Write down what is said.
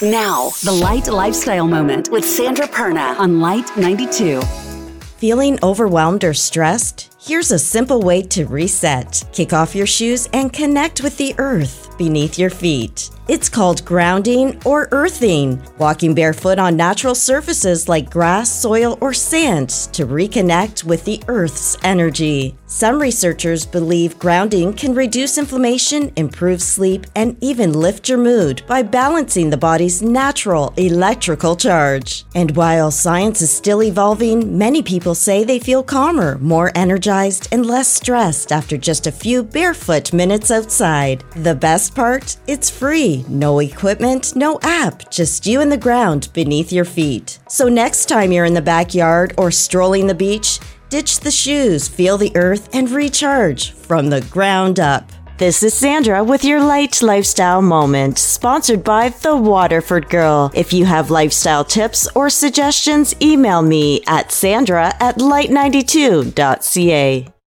Now, the Light Lifestyle Moment with Sandra Perna on Light 92. Feeling overwhelmed or stressed? Here's a simple way to reset. Kick off your shoes and connect with the earth beneath your feet. It's called grounding or earthing, walking barefoot on natural surfaces like grass, soil, or sand to reconnect with the earth's energy. Some researchers believe grounding can reduce inflammation, improve sleep, and even lift your mood by balancing the body's natural electrical charge. And while science is still evolving, many people say they feel calmer, more energized, and less stressed after just a few barefoot minutes outside. The best part? It's free. No equipment, no app, just you and the ground beneath your feet. So next time you're in the backyard or strolling the beach, ditch the shoes, feel the earth, and recharge from the ground up. This is Sandra with your Light Lifestyle Moment, sponsored by The Waterford Girl. If you have lifestyle tips or suggestions, email me at sandra@light92.ca.